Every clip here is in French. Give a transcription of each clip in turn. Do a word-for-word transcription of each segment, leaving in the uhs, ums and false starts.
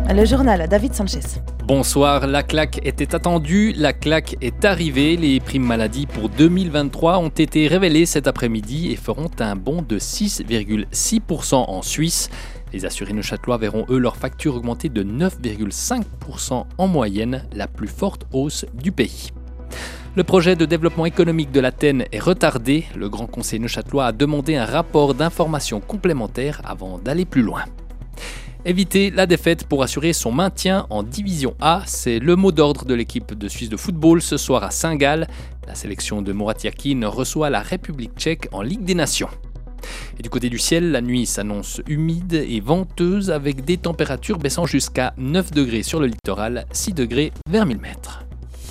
Le journal David Sanchez. Bonsoir, la claque était attendue, la claque est arrivée. Les primes maladie pour deux mille vingt-trois ont été révélées cet après-midi et feront un bond de six virgule six pour cent en Suisse. Les assurés neuchâtelois verront eux leur facture augmenter de neuf virgule cinq pour cent en moyenne, la plus forte hausse du pays. Le projet de développement économique de l'Athènes est retardé. Le Grand Conseil neuchâtelois a demandé un rapport d'information complémentaire avant d'aller plus loin. Éviter la défaite pour assurer son maintien en Division A, c'est le mot d'ordre de l'équipe de Suisse de football ce soir à Saint-Gall. La sélection de Murat Yakin reçoit la République tchèque en Ligue des Nations. Et du côté du ciel, la nuit s'annonce humide et venteuse avec des températures baissant jusqu'à neuf degrés sur le littoral, six degrés vers mille mètres.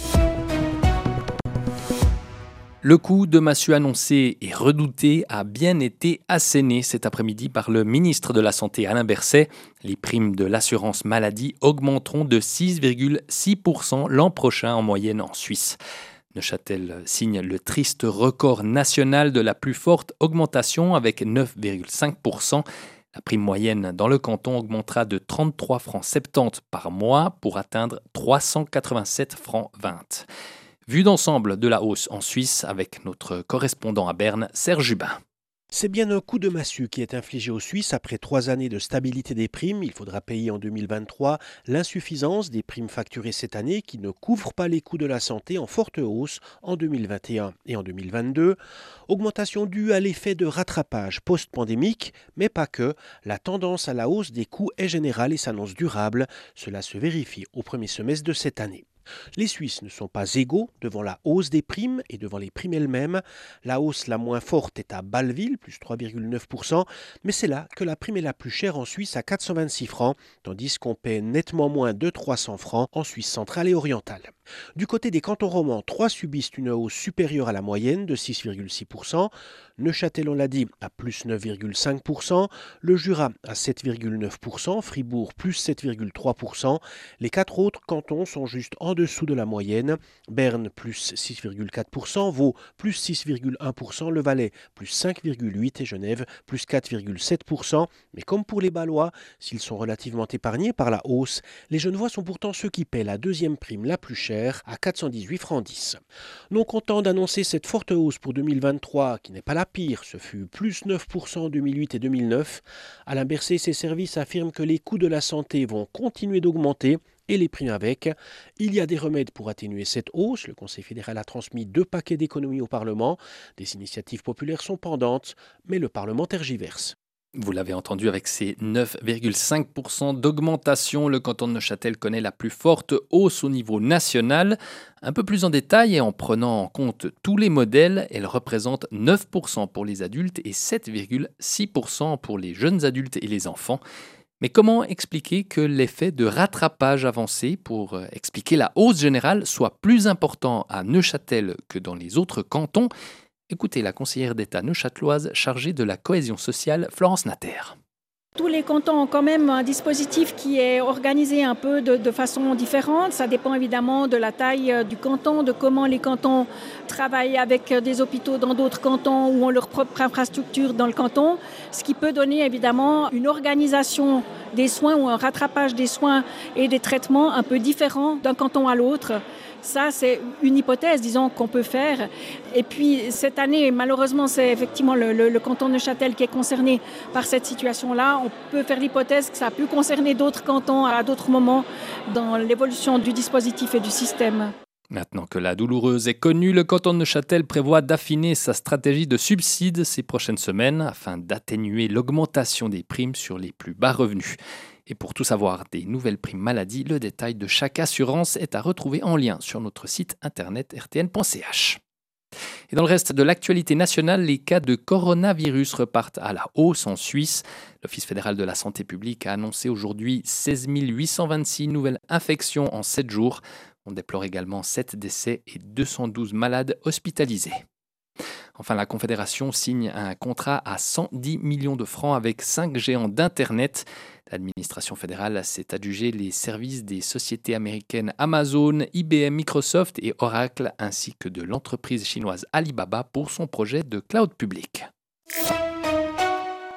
Le coup de massue annoncé et redouté a bien été asséné cet après-midi par le ministre de la Santé Alain Berset. Les primes de l'assurance maladie augmenteront de six virgule six pour cent l'an prochain en moyenne en Suisse. Neuchâtel signe le triste record national de la plus forte augmentation avec neuf virgule cinq pour cent. La prime moyenne dans le canton augmentera de trente-trois francs soixante-dix par mois pour atteindre trois cent quatre-vingt-sept francs vingt. Vue d'ensemble de la hausse en Suisse avec notre correspondant à Berne, Serge Jubin. C'est bien un coup de massue qui est infligé aux Suisses après trois années de stabilité des primes. Il faudra payer en deux mille vingt-trois l'insuffisance des primes facturées cette année qui ne couvrent pas les coûts de la santé en forte hausse en deux mille vingt et un et en deux mille vingt-deux. Augmentation due à l'effet de rattrapage post-pandémique, mais pas que. La tendance à la hausse des coûts est générale et s'annonce durable. Cela se vérifie au premier semestre de cette année. Les Suisses ne sont pas égaux devant la hausse des primes et devant les primes elles-mêmes. La hausse la moins forte est à Bâle-Ville, plus trois virgule neuf pour cent, mais c'est là que la prime est la plus chère en Suisse à quatre cent vingt-six francs, tandis qu'on paie nettement moins de trois cents francs en Suisse centrale et orientale. Du côté des cantons romans, trois subissent une hausse supérieure à la moyenne de six virgule six pour cent, Neuchâtel, on l'a dit, à plus neuf virgule cinq pour cent, le Jura à sept virgule neuf pour cent, Fribourg plus sept virgule trois pour cent, les quatre autres cantons sont juste en dessous de la moyenne, Berne plus six virgule quatre pour cent, Vaud plus six virgule un pour cent, le Valais plus cinq virgule huit pour cent et Genève plus quatre virgule sept pour cent. Mais comme pour les Balois, s'ils sont relativement épargnés par la hausse, les Genevois sont pourtant ceux qui paient la deuxième prime la plus chère à quatre cent dix-huit francs dix. Non content d'annoncer cette forte hausse pour deux mille vingt-trois, qui n'est pas la pire, ce fut plus neuf pour cent en deux mille huit et deux mille neuf, Alain Berset et ses services affirment que les coûts de la santé vont continuer d'augmenter et les primes avec. Il y a des remèdes pour atténuer cette hausse. Le Conseil fédéral a transmis deux paquets d'économies au Parlement. Des initiatives populaires sont pendantes, mais le Parlement tergiverse. Vous l'avez entendu, avec ses neuf virgule cinq pour cent d'augmentation, le canton de Neuchâtel connaît la plus forte hausse au niveau national. Un peu plus en détail et en prenant en compte tous les modèles, elle représente neuf pour cent pour les adultes et sept virgule six pour cent pour les jeunes adultes et les enfants. Mais comment expliquer que l'effet de rattrapage avancé pour expliquer la hausse générale soit plus important à Neuchâtel que dans les autres cantons ? Écoutez la conseillère d'État neuchâteloise chargée de la cohésion sociale, Florence Natter. Tous les cantons ont quand même un dispositif qui est organisé un peu de, de façon différente. Ça dépend évidemment de la taille du canton, de comment les cantons travaillent avec des hôpitaux dans d'autres cantons ou ont leur propre infrastructure dans le canton, ce qui peut donner évidemment une organisation des soins ou un rattrapage des soins et des traitements un peu différents d'un canton à l'autre. Ça, c'est une hypothèse, disons, qu'on peut faire. Et puis, cette année, malheureusement, c'est effectivement le, le, le canton de Neuchâtel qui est concerné par cette situation-là. On peut faire l'hypothèse que ça a pu concerner d'autres cantons à d'autres moments dans l'évolution du dispositif et du système. Maintenant que la douloureuse est connue, le canton de Neuchâtel prévoit d'affiner sa stratégie de subsides ces prochaines semaines afin d'atténuer l'augmentation des primes sur les plus bas revenus. Et pour tout savoir des nouvelles primes maladie, le détail de chaque assurance est à retrouver en lien sur notre site internet r t n point c h. Et dans le reste de l'actualité nationale, les cas de coronavirus repartent à la hausse en Suisse. L'Office fédéral de la santé publique a annoncé aujourd'hui seize mille huit cent vingt-six nouvelles infections en sept jours. On déplore également sept décès et deux cent douze malades hospitalisés. Enfin, la Confédération signe un contrat à cent dix millions de francs avec cinq géants d'Internet. L'administration fédérale s'est adjugé les services des sociétés américaines Amazon, I B M, Microsoft et Oracle, ainsi que de l'entreprise chinoise Alibaba pour son projet de cloud public.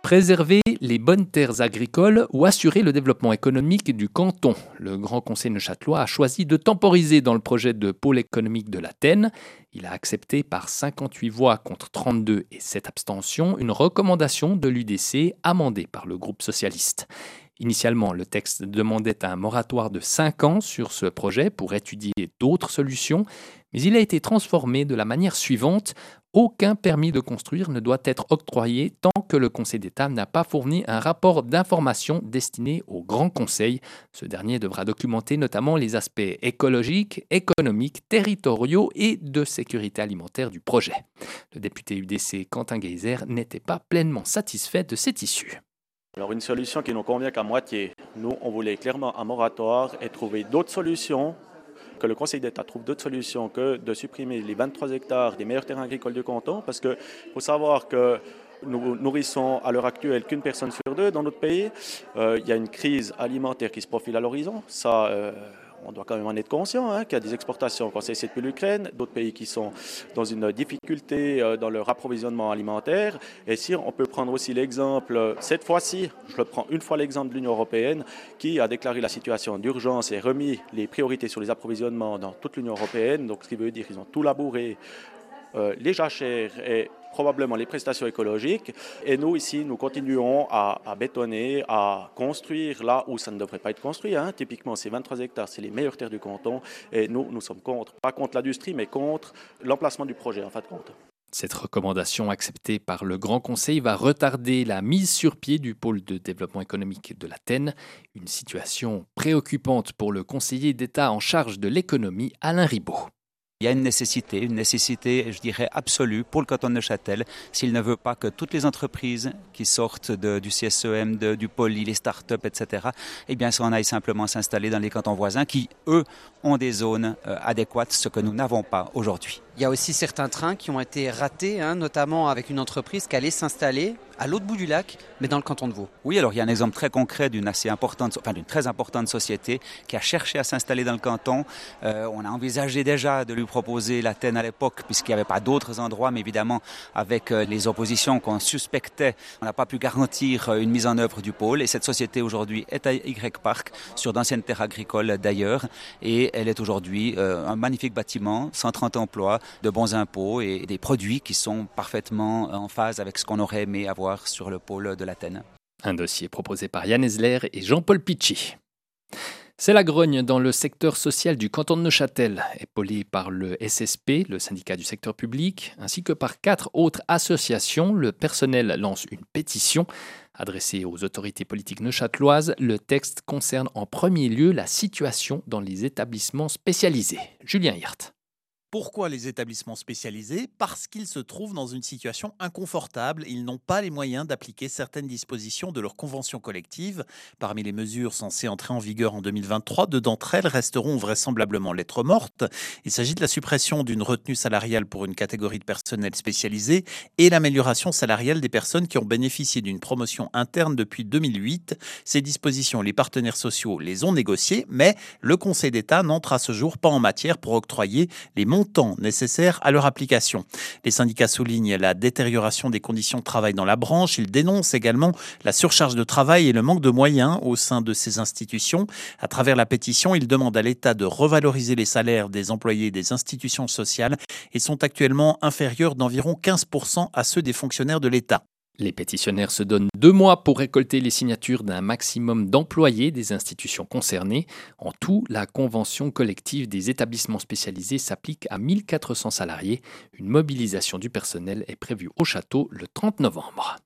Préserver les bonnes terres agricoles ou assurer le développement économique du canton. Le Grand Conseil neuchâtelois a choisi de temporiser dans le projet de pôle économique de la Tène. Il a accepté par cinquante-huit voix contre trente-deux et sept abstentions une recommandation de l'U D C amendée par le groupe socialiste. Initialement, le texte demandait un moratoire de cinq ans sur ce projet pour étudier d'autres solutions, mais il a été transformé de la manière suivante. Aucun permis de construire ne doit être octroyé tant que le Conseil d'État n'a pas fourni un rapport d'information destiné au Grand Conseil. Ce dernier devra documenter notamment les aspects écologiques, économiques, territoriaux et de sécurité alimentaire du projet. Le député U D C Quentin Geyser n'était pas pleinement satisfait de cette issue. Alors une solution qui nous convient qu'à moitié. Nous, on voulait clairement un moratoire et trouver d'autres solutions, que le Conseil d'État trouve d'autres solutions que de supprimer les vingt-trois hectares des meilleurs terrains agricoles du canton, parce qu'il faut savoir que nous nourrissons à l'heure actuelle qu'une personne sur deux dans notre pays. Euh, il y a une crise alimentaire qui se profile à l'horizon. Ça, euh, on doit quand même en être conscient, hein, qu'il y a des exportations qu'on cesse depuis l'Ukraine, d'autres pays qui sont dans une difficulté euh, dans leur approvisionnement alimentaire. Et si on peut prendre aussi l'exemple, cette fois-ci, je le prends une fois l'exemple de l'Union européenne, qui a déclaré la situation d'urgence et remis les priorités sur les approvisionnements dans toute l'Union européenne. Donc, ce qui veut dire qu'ils ont tout labouré, euh, les jachères et probablement les prestations écologiques. Et nous, ici, nous continuons à, à bétonner, à construire là où ça ne devrait pas être construit. Hein. Typiquement, ces vingt-trois hectares, c'est les meilleures terres du canton. Et nous, nous sommes contre, pas contre l'industrie, mais contre l'emplacement du projet, en fin de compte. Cette recommandation acceptée par le Grand Conseil va retarder la mise sur pied du pôle de développement économique de la Tène, une situation préoccupante pour le conseiller d'État en charge de l'économie, Alain Ribaud. Il y a une nécessité, une nécessité, je dirais, absolue pour le canton de Neuchâtel, s'il ne veut pas que toutes les entreprises qui sortent de, du C S E M, de, du Poly, les start-up, et cetera, eh bien, s'en aillent simplement s'installer dans les cantons voisins qui, eux, ont des zones euh, adéquates, ce que nous n'avons pas aujourd'hui. Il y a aussi certains trains qui ont été ratés, hein, notamment avec une entreprise qui allait s'installer à l'autre bout du lac, mais dans le canton de Vaud. Oui, alors il y a un exemple très concret d'une assez importante, enfin d'une très importante société qui a cherché à s'installer dans le canton. Euh, on a envisagé déjà de lui proposer la Tène à l'époque, puisqu'il n'y avait pas d'autres endroits, mais évidemment avec euh, les oppositions qu'on suspectait, on n'a pas pu garantir euh, une mise en œuvre du pôle. Et cette société aujourd'hui est à Y-Park, sur d'anciennes terres agricoles d'ailleurs, et elle est aujourd'hui euh, un magnifique bâtiment, cent trente emplois, de bons impôts et des produits qui sont parfaitement en phase avec ce qu'on aurait aimé avoir sur le pôle de la Tène. Un dossier proposé par Yann Esler et Jean-Paul Pichy. C'est la grogne dans le secteur social du canton de Neuchâtel, épaulé par le S S P, le syndicat du secteur public, ainsi que par quatre autres associations. Le personnel lance une pétition adressée aux autorités politiques neuchâteloises. Le texte concerne en premier lieu la situation dans les établissements spécialisés. Julien Hirt. Pourquoi les établissements spécialisés ? Parce qu'ils se trouvent dans une situation inconfortable. Ils n'ont pas les moyens d'appliquer certaines dispositions de leur convention collective. Parmi les mesures censées entrer en vigueur en deux mille vingt-trois, deux d'entre elles resteront vraisemblablement lettres mortes. Il s'agit de la suppression d'une retenue salariale pour une catégorie de personnel spécialisé et l'amélioration salariale des personnes qui ont bénéficié d'une promotion interne depuis deux mille huit. Ces dispositions, les partenaires sociaux les ont négociées, mais le Conseil d'État n'entre à ce jour pas en matière pour octroyer les montants temps nécessaire à leur application. Les syndicats soulignent la détérioration des conditions de travail dans la branche. Ils dénoncent également la surcharge de travail et le manque de moyens au sein de ces institutions. À travers la pétition, ils demandent à l'État de revaloriser les salaires des employés des institutions sociales et sont actuellement inférieurs d'environ quinze pour cent à ceux des fonctionnaires de l'État. Les pétitionnaires se donnent deux mois pour récolter les signatures d'un maximum d'employés des institutions concernées. En tout, la convention collective des établissements spécialisés s'applique à mille quatre cents salariés. Une mobilisation du personnel est prévue au château le trente novembre.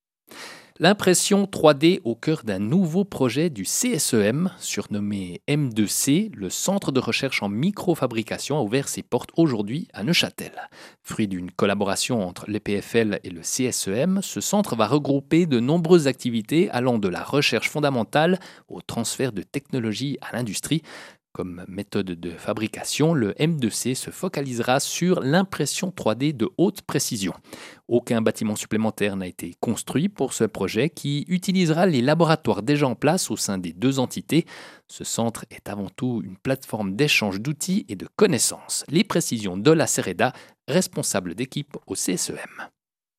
L'impression trois D au cœur d'un nouveau projet du C S E M, surnommé M deux C, le centre de recherche en microfabrication a ouvert ses portes aujourd'hui à Neuchâtel. Fruit d'une collaboration entre l'E P F L et le C S E M, ce centre va regrouper de nombreuses activités allant de la recherche fondamentale au transfert de technologies à l'industrie. Comme méthode de fabrication, le M deux C se focalisera sur l'impression trois D de haute précision. Aucun bâtiment supplémentaire n'a été construit pour ce projet qui utilisera les laboratoires déjà en place au sein des deux entités. Ce centre est avant tout une plateforme d'échange d'outils et de connaissances. Les précisions de la Cereda, responsable d'équipe au C S E M.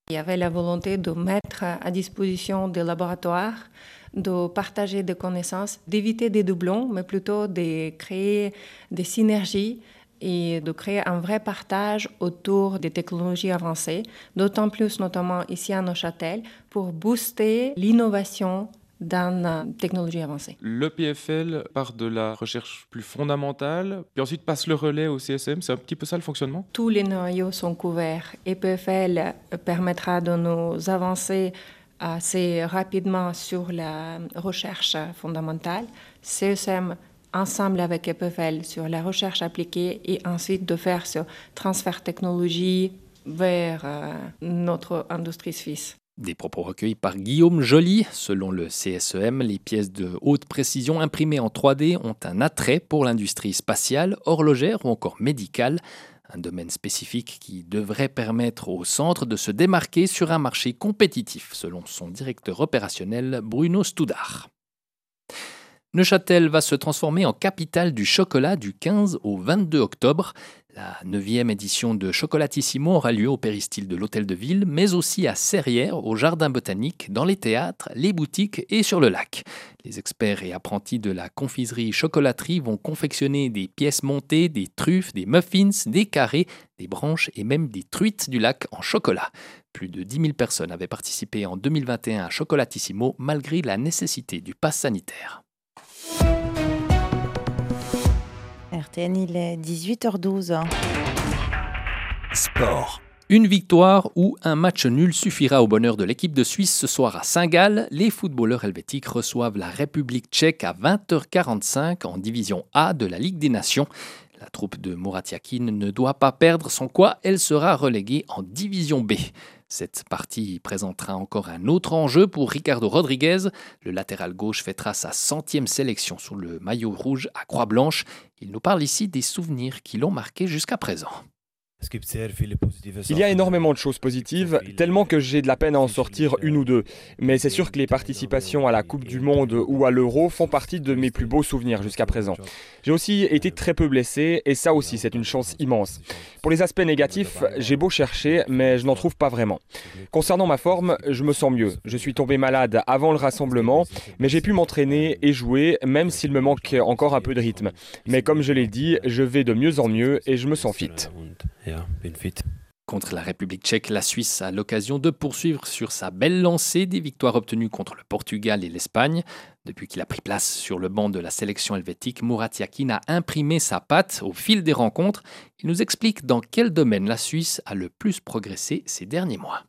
Il y avait la volonté de mettre à disposition des laboratoires, de partager des connaissances, d'éviter des doublons, mais plutôt de créer des synergies et de créer un vrai partage autour des technologies avancées, d'autant plus notamment ici à Neuchâtel, pour booster l'innovation dans la technologie avancée. Le P F L part de la recherche plus fondamentale, puis ensuite passe le relais au C S M. C'est un petit peu ça le fonctionnement? Tous les noyaux sont couverts et P F L permettra de nous avancer assez rapidement sur la recherche fondamentale. C S M ensemble avec E P F L sur la recherche appliquée et ensuite de faire ce transfert technologie vers euh, notre industrie suisse. Des propos recueillis par Guillaume Joly. Selon le C S E M, les pièces de haute précision imprimées en trois D ont un attrait pour l'industrie spatiale, horlogère ou encore médicale. Un domaine spécifique qui devrait permettre au centre de se démarquer sur un marché compétitif, selon son directeur opérationnel Bruno Stoudard. Neuchâtel va se transformer en capitale du chocolat du quinze au vingt-deux octobre. La neuvième édition de Chocolatissimo aura lieu au péristyle de l'Hôtel de Ville, mais aussi à Serrières, au Jardin botanique, dans les théâtres, les boutiques et sur le lac. Les experts et apprentis de la confiserie-chocolaterie vont confectionner des pièces montées, des truffes, des muffins, des carrés, des branches et même des truites du lac en chocolat. Plus de dix mille personnes avaient participé en deux mille vingt et un à Chocolatissimo, malgré la nécessité du pass sanitaire. R T N, il est dix-huit heures douze. Sport. Une victoire ou un match nul suffira au bonheur de l'équipe de Suisse ce soir à Saint-Gall. Les footballeurs helvétiques reçoivent la République tchèque à vingt heures quarante-cinq en division A de la Ligue des Nations. La troupe de Murat Yakin ne doit pas perdre, sans quoi elle sera reléguée en division B. Cette partie présentera encore un autre enjeu pour Ricardo Rodriguez. Le latéral gauche fêtera sa centième sélection sous le maillot rouge à Croix-Blanche. Il nous parle ici des souvenirs qui l'ont marqué jusqu'à présent. Il y a énormément de choses positives, tellement que j'ai de la peine à en sortir une ou deux. Mais c'est sûr que les participations à la Coupe du Monde ou à l'Euro font partie de mes plus beaux souvenirs jusqu'à présent. J'ai aussi été très peu blessé et ça aussi c'est une chance immense. Pour les aspects négatifs, j'ai beau chercher, mais je n'en trouve pas vraiment. Concernant ma forme, je me sens mieux. Je suis tombé malade avant le rassemblement, mais j'ai pu m'entraîner et jouer, même s'il me manque encore un peu de rythme. Mais comme je l'ai dit, je vais de mieux en mieux et je me sens fit. Contre la République tchèque, la Suisse a l'occasion de poursuivre sur sa belle lancée des victoires obtenues contre le Portugal et l'Espagne. Depuis qu'il a pris place sur le banc de la sélection helvétique, Murat Yakin a imprimé sa patte au fil des rencontres. Il nous explique dans quel domaine la Suisse a le plus progressé ces derniers mois.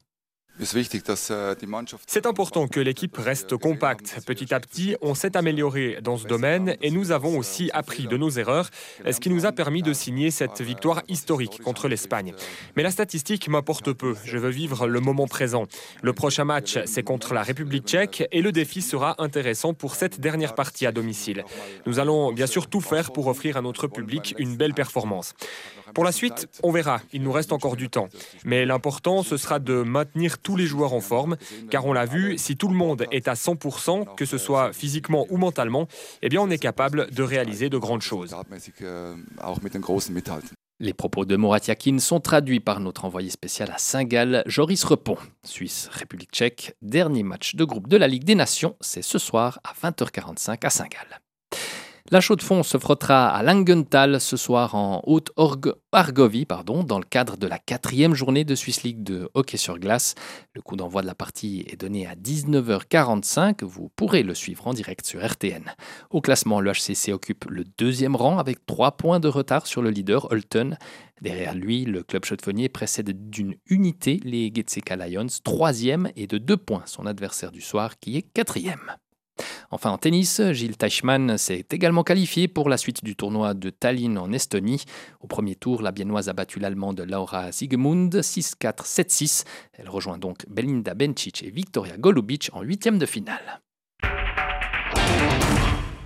C'est important que l'équipe reste compacte. Petit à petit, on s'est amélioré dans ce domaine et nous avons aussi appris de nos erreurs, ce qui nous a permis de signer cette victoire historique contre l'Espagne. Mais la statistique m'importe peu. Je veux vivre le moment présent. Le prochain match, c'est contre la République tchèque et le défi sera intéressant pour cette dernière partie à domicile. Nous allons bien sûr tout faire pour offrir à notre public une belle performance. Pour la suite, on verra. Il nous reste encore du temps. Mais l'important, ce sera de maintenir tous les joueurs en forme, car on l'a vu, si tout le monde est à cent pour cent, que ce soit physiquement ou mentalement, eh bien on est capable de réaliser de grandes choses. Les propos de Murat Yakin sont traduits par notre envoyé spécial à Saint-Gall, Joris Repon. Suisse-République tchèque, dernier match de groupe de la Ligue des Nations, c'est ce soir à vingt heures quarante-cinq à Saint-Gall. La Chaux-de-Fonds se frottera à Langenthal ce soir en Haute-Argovie, pardon, dans le cadre de la quatrième journée de Swiss League de hockey sur glace. Le coup d'envoi de la partie est donné à dix-neuf heures quarante-cinq. Vous pourrez le suivre en direct sur R T N. Au classement, le H C C occupe le deuxième rang avec trois points de retard sur le leader Holton. Derrière lui, le club chaux-de-fonnier précède d'une unité les Getseka Lions, troisième, et de deux points son adversaire du soir qui est quatrième. Enfin en tennis, Gilles Teichmann s'est également qualifié pour la suite du tournoi de Tallinn en Estonie. Au premier tour, la Biennoise a battu l'Allemande Laura Siegemund six quatre sept six. Elle rejoint donc Belinda Bencic et Victoria Golubic en huitième de finale.